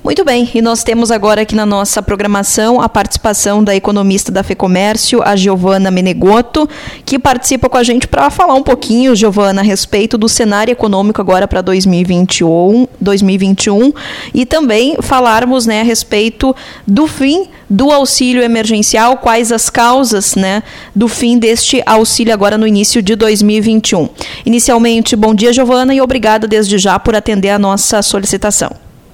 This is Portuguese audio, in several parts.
Muito bem, e nós temos agora aqui na nossa programação a participação da economista da FEComércio, a Giovana Menegotto, que participa com a gente para falar um pouquinho, Giovana, a respeito do cenário econômico agora para 2021 e também falarmos, né, a respeito do fim do auxílio emergencial, quais as causas, né, do fim deste auxílio agora no início de 2021. Inicialmente, bom dia, Giovana, e obrigada desde já por atender a nossa solicitação.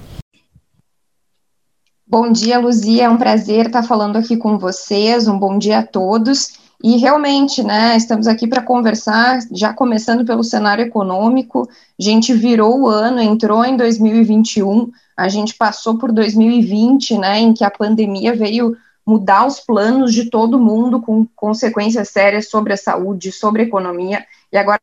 Bom dia, Luzia, é um prazer estar falando aqui com vocês, um bom dia a todos, e realmente, né, estamos aqui para conversar, já começando pelo cenário econômico, a gente virou o ano, entrou em 2021, a gente passou por 2020, né, em que a pandemia veio mudar os planos de todo mundo, com consequências sérias sobre a saúde, sobre a economia, e agora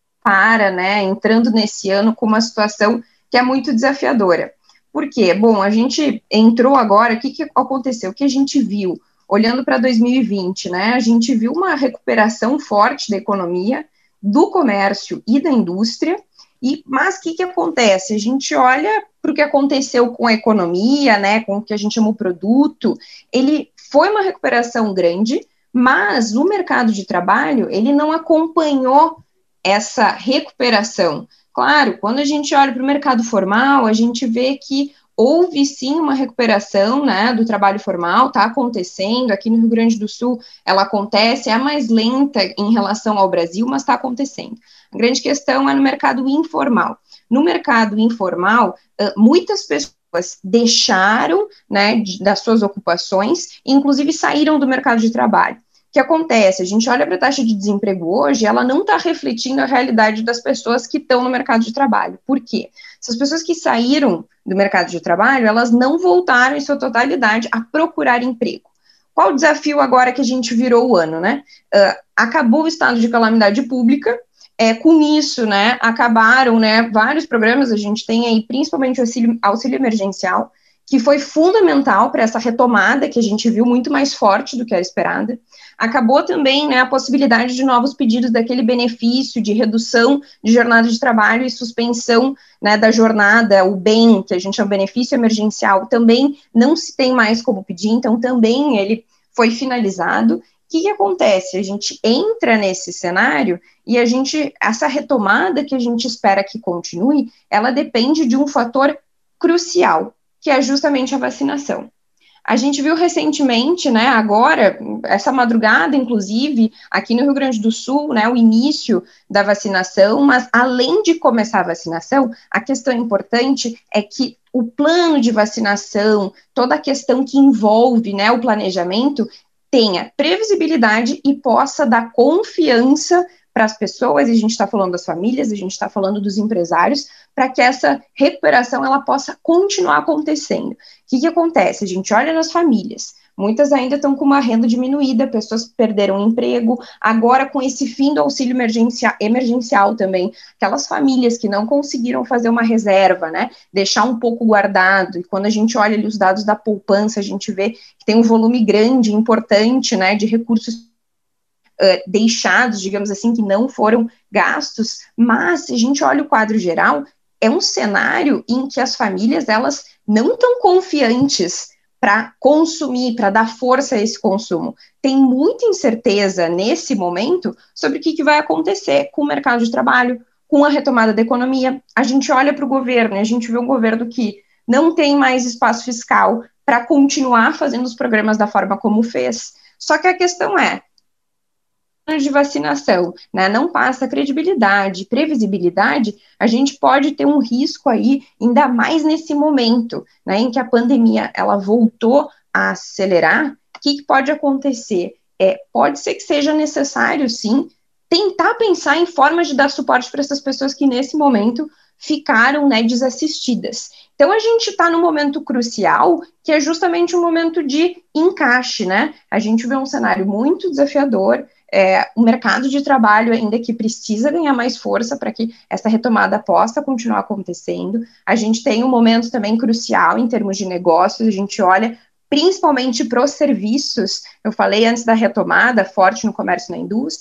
né, entrando nesse ano com uma situação que é muito desafiadora. Por quê? Bom, a gente entrou agora, o que aconteceu? O que a gente viu? Olhando para 2020, né, a gente viu uma recuperação forte da economia, do comércio e da indústria, mas o que acontece? A gente olha para o que aconteceu com a economia, né, com o que a gente chama o produto, ele foi uma recuperação grande, mas no mercado de trabalho, ele não acompanhou essa recuperação. Claro, quando a gente olha para o mercado formal, a gente vê que houve sim uma recuperação, né, do trabalho formal, está acontecendo, aqui no Rio Grande do Sul ela acontece, é mais lenta em relação ao Brasil, mas está acontecendo. A grande questão é no mercado informal. No mercado informal, muitas pessoas deixaram, né, das suas ocupações, inclusive saíram do mercado de trabalho. O que acontece? A gente olha para a taxa de desemprego hoje, ela não está refletindo a realidade das pessoas que estão no mercado de trabalho. Por quê? Essas pessoas que saíram do mercado de trabalho, elas não voltaram em sua totalidade a procurar emprego. Qual o desafio agora que a gente virou o ano, né? Acabou o estado de calamidade pública, com isso, né, acabaram, né, vários programas, a gente tem aí principalmente o auxílio emergencial, que foi fundamental para essa retomada que a gente viu muito mais forte do que era esperada. Acabou também, né, a possibilidade de novos pedidos daquele benefício de redução de jornada de trabalho e suspensão, né, da jornada, o BEM, que a gente chama benefício emergencial, também não se tem mais como pedir, então também ele foi finalizado. O que acontece? A gente entra nesse cenário e essa retomada que a gente espera que continue, ela depende de um fator crucial, que é justamente a vacinação. A gente viu recentemente, né, agora, essa madrugada, inclusive, aqui no Rio Grande do Sul, né, o início da vacinação, mas além de começar a vacinação, a questão importante é que o plano de vacinação, toda a questão que envolve, né, o planejamento, tenha previsibilidade e possa dar confiança para as pessoas, e a gente está falando das famílias, a gente está falando dos empresários, para que essa recuperação ela possa continuar acontecendo. O que acontece? A gente olha nas famílias, muitas ainda estão com uma renda diminuída, pessoas perderam o emprego, agora com esse fim do auxílio emergencial também, aquelas famílias que não conseguiram fazer uma reserva, né, deixar um pouco guardado, e quando a gente olha ali os dados da poupança, a gente vê que tem um volume grande, importante, né, de recursos deixados, digamos assim, que não foram gastos, mas se a gente olha o quadro geral, é um cenário em que as famílias, elas não estão confiantes para consumir, para dar força a esse consumo. Tem muita incerteza nesse momento sobre o que vai acontecer com o mercado de trabalho, com a retomada da economia. A gente olha para o governo, a gente vê um governo que não tem mais espaço fiscal para continuar fazendo os programas da forma como fez. Só que a questão é, de vacinação, né, não passa credibilidade, previsibilidade, a gente pode ter um risco aí, ainda mais nesse momento, né, em que a pandemia, ela voltou a acelerar. O que pode acontecer? Pode ser que seja necessário, sim, tentar pensar em formas de dar suporte para essas pessoas que nesse momento ficaram, né, desassistidas. Então a gente está num momento crucial, que é justamente um momento de encaixe, né, a gente vê um cenário muito desafiador, o mercado de trabalho ainda que precisa ganhar mais força para que essa retomada possa continuar acontecendo. A gente tem um momento também crucial em termos de negócios, a gente olha principalmente para os serviços, eu falei antes da retomada forte no comércio e na indústria,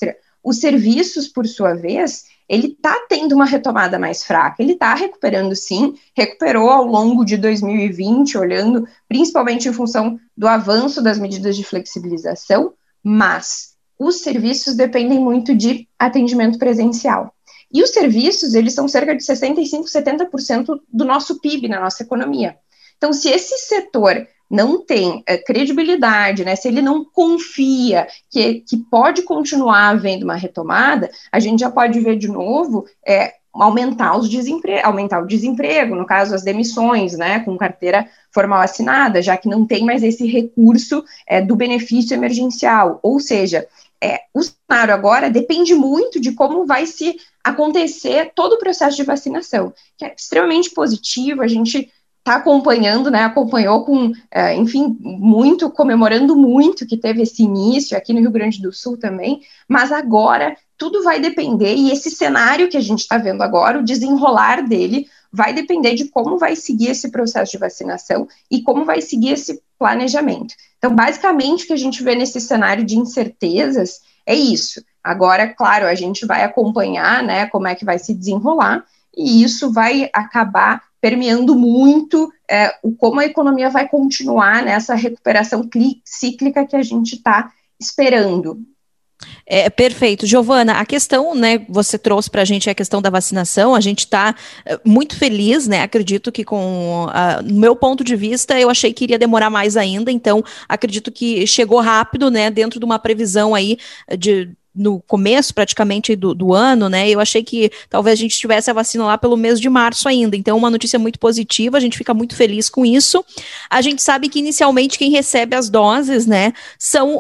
Os serviços, por sua vez, ele está tendo uma retomada mais fraca, ele está recuperando sim, recuperou ao longo de 2020, olhando principalmente em função do avanço das medidas de flexibilização, mas os serviços dependem muito de atendimento presencial. E os serviços, eles são cerca de 65%, 70% do nosso PIB na nossa economia. Então, se esse setor não tem credibilidade, né, se ele não confia que pode continuar havendo uma retomada, a gente já pode ver de novo aumentar o desemprego, no caso, as demissões, né, com carteira formal assinada, já que não tem mais esse recurso do benefício emergencial. Ou seja, o cenário agora depende muito de como vai se acontecer todo o processo de vacinação, que é extremamente positivo, a gente está acompanhando, né, acompanhou com, enfim, comemorando muito que teve esse início aqui no Rio Grande do Sul também, mas agora tudo vai depender, e esse cenário que a gente está vendo agora, o desenrolar dele, vai depender de como vai seguir esse processo de vacinação e como vai seguir esse planejamento. Então, basicamente, o que a gente vê nesse cenário de incertezas é isso. Agora, claro, a gente vai acompanhar, né, como é que vai se desenrolar, e isso vai acabar permeando muito como a economia vai continuar nessa recuperação cíclica que a gente está esperando. Perfeito. Giovana, a questão, né, você trouxe para a gente a questão da vacinação, a gente está muito feliz, né, acredito que no meu ponto de vista, eu achei que iria demorar mais ainda, então acredito que chegou rápido, né, dentro de uma previsão aí no começo praticamente do ano, né, eu achei que talvez a gente tivesse a vacina lá pelo mês de março ainda, então uma notícia muito positiva, a gente fica muito feliz com isso. A gente sabe que inicialmente quem recebe as doses, né, são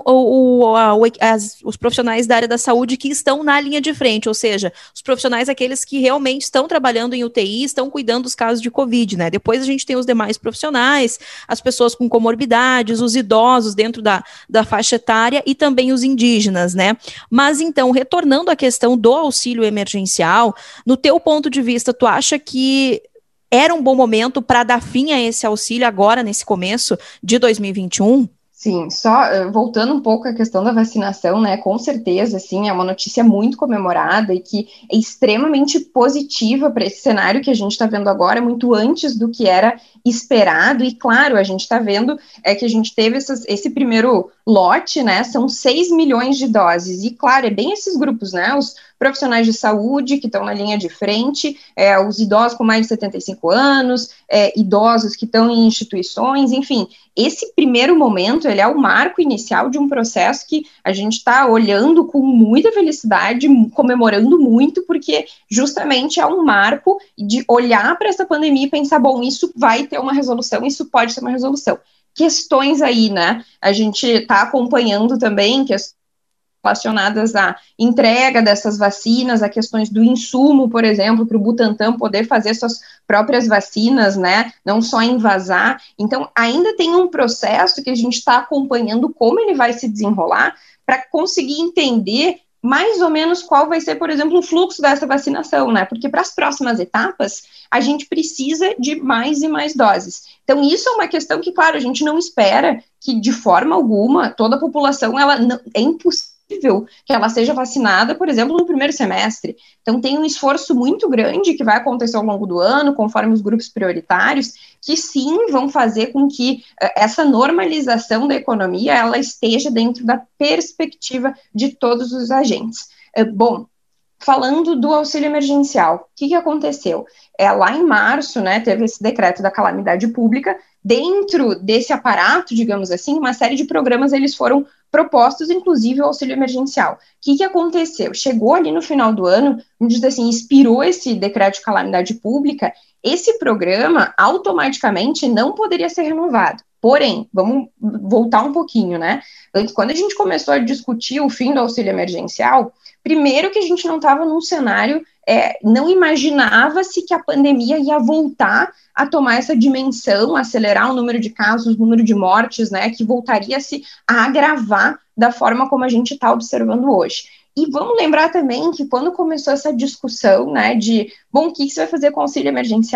os profissionais da área da saúde que estão na linha de frente, ou seja, os profissionais aqueles que realmente estão trabalhando em UTI, estão cuidando dos casos de Covid, né, depois a gente tem os demais profissionais, as pessoas com comorbidades, os idosos dentro da faixa etária e também os indígenas, né. Mas então, retornando à questão do auxílio emergencial, no teu ponto de vista, tu acha que era um bom momento para dar fim a esse auxílio agora, nesse começo de 2021? Sim, só voltando um pouco à questão da vacinação, né, com certeza, assim, é uma notícia muito comemorada e que é extremamente positiva para esse cenário que a gente está vendo agora, muito antes do que era esperado, e claro, a gente está vendo que a gente teve esse primeiro lote, né, são 6 milhões de doses, e claro, é bem esses grupos, né, os profissionais de saúde que estão na linha de frente, os idosos com mais de 75 anos, idosos que estão em instituições, enfim, esse primeiro momento, ele é o marco inicial de um processo que a gente está olhando com muita felicidade, comemorando muito, porque justamente é um marco de olhar para essa pandemia e pensar, bom, isso vai ter uma resolução, isso pode ter uma resolução. Questões aí, né, a gente está acompanhando também, relacionadas à entrega dessas vacinas, a questões do insumo, por exemplo, para o Butantan poder fazer suas próprias vacinas, né, não só envasar. Então, ainda tem um processo que a gente está acompanhando como ele vai se desenrolar para conseguir entender mais ou menos qual vai ser, por exemplo, o fluxo dessa vacinação, né, porque para as próximas etapas, a gente precisa de mais e mais doses. Então, isso é uma questão que, claro, a gente não espera que, de forma alguma, toda a população, é impossível que ela seja vacinada, por exemplo, no primeiro semestre. Então, tem um esforço muito grande que vai acontecer ao longo do ano, conforme os grupos prioritários, que sim vão fazer com que essa normalização da economia, ela esteja dentro da perspectiva de todos os agentes. Bom, falando do auxílio emergencial, o que aconteceu? Lá em março, né, teve esse decreto da calamidade pública. Dentro desse aparato, digamos assim, uma série de programas eles foram propostos, inclusive o auxílio emergencial. O que aconteceu? Chegou ali no final do ano, vamos dizer assim, expirou esse decreto de calamidade pública, esse programa automaticamente não poderia ser renovado. Porém, vamos voltar um pouquinho, né? Quando a gente começou a discutir o fim do auxílio emergencial, primeiro que a gente não estava num cenário, não imaginava-se que a pandemia ia voltar a tomar essa dimensão, acelerar o número de casos, o número de mortes, né, que voltaria-se a agravar da forma como a gente está observando hoje. E vamos lembrar também que quando começou essa discussão, né, de, bom, o que você vai fazer com o auxílio emergencial,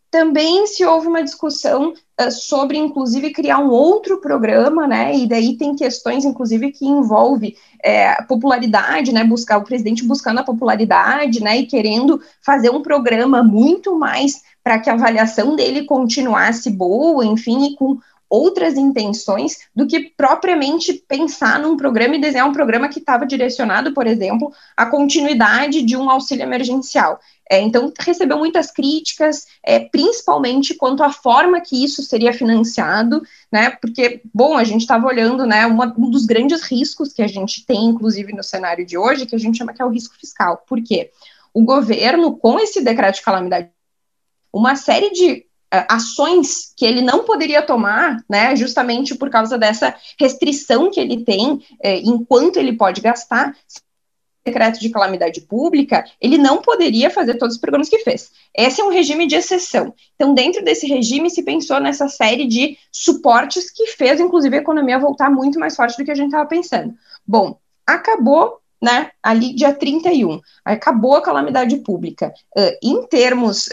Também se houve uma discussão sobre, inclusive, criar um outro programa, né, e daí tem questões, inclusive, que envolve popularidade, né, o presidente buscando a popularidade, né, e querendo fazer um programa muito mais para que a avaliação dele continuasse boa, enfim, e com outras intenções do que propriamente pensar num programa e desenhar um programa que estava direcionado, por exemplo, à continuidade de um auxílio emergencial. Então, recebeu muitas críticas, principalmente quanto à forma que isso seria financiado, né, porque, bom, a gente estava olhando, né, um dos grandes riscos que a gente tem, inclusive no cenário de hoje, que a gente chama que é o risco fiscal. Por quê? O governo, com esse decreto de calamidade, uma série de ações que ele não poderia tomar, né, justamente por causa dessa restrição que ele tem enquanto ele pode gastar, decreto de calamidade pública, ele não poderia fazer todos os programas que fez. Esse é um regime de exceção. Então, dentro desse regime, se pensou nessa série de suportes que fez, inclusive, a economia voltar muito mais forte do que a gente estava pensando. Bom, acabou, né, ali dia 31, acabou a calamidade pública. Em termos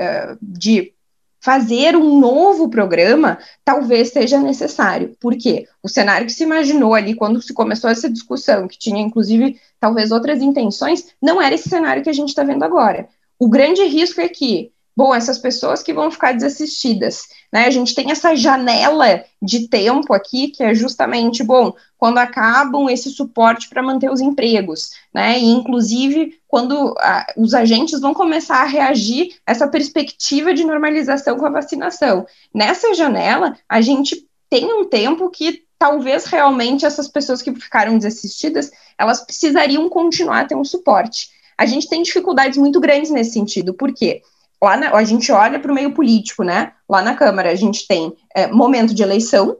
de fazer um novo programa talvez seja necessário. Por quê? O cenário que se imaginou ali quando se começou essa discussão, que tinha inclusive talvez outras intenções, não era esse cenário que a gente está vendo agora. O grande risco é que, bom, essas pessoas que vão ficar desassistidas, né, a gente tem essa janela de tempo aqui, que é justamente, bom, quando acabam esse suporte para manter os empregos, né, e inclusive quando os agentes vão começar a reagir a essa perspectiva de normalização com a vacinação. Nessa janela, a gente tem um tempo que talvez realmente essas pessoas que ficaram desassistidas, elas precisariam continuar a ter um suporte. A gente tem dificuldades muito grandes nesse sentido, por quê? A gente olha para o meio político, né? Lá na Câmara a gente tem momento de eleição,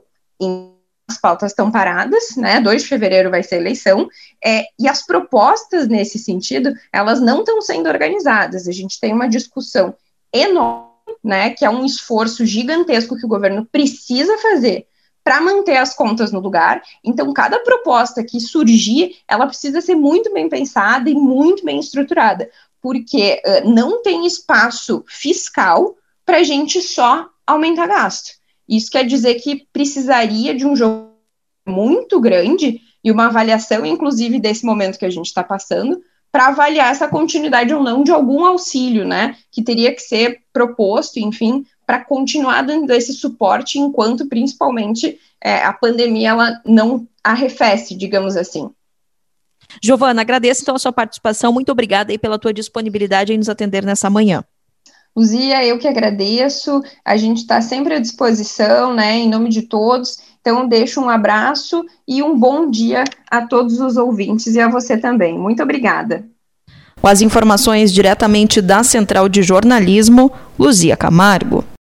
as pautas estão paradas, né? 2 de fevereiro vai ser eleição, e as propostas nesse sentido, elas não estão sendo organizadas. A gente tem uma discussão enorme, né? Que é um esforço gigantesco que o governo precisa fazer para manter as contas no lugar. Então, cada proposta que surgir, ela precisa ser muito bem pensada e muito bem estruturada, porque não tem espaço fiscal para a gente só aumentar gasto. Isso quer dizer que precisaria de um jogo muito grande e uma avaliação, inclusive, desse momento que a gente está passando, para avaliar essa continuidade ou não de algum auxílio, né, que teria que ser proposto, enfim, para continuar dando esse suporte enquanto, principalmente, a pandemia ela não arrefece, digamos assim. Giovana, agradeço então a sua participação, muito obrigada aí pela tua disponibilidade em nos atender nessa manhã. Luzia, eu que agradeço, a gente está sempre à disposição, né, em nome de todos, então deixo um abraço e um bom dia a todos os ouvintes e a você também. Muito obrigada. Com as informações diretamente da Central de Jornalismo, Luzia Camargo.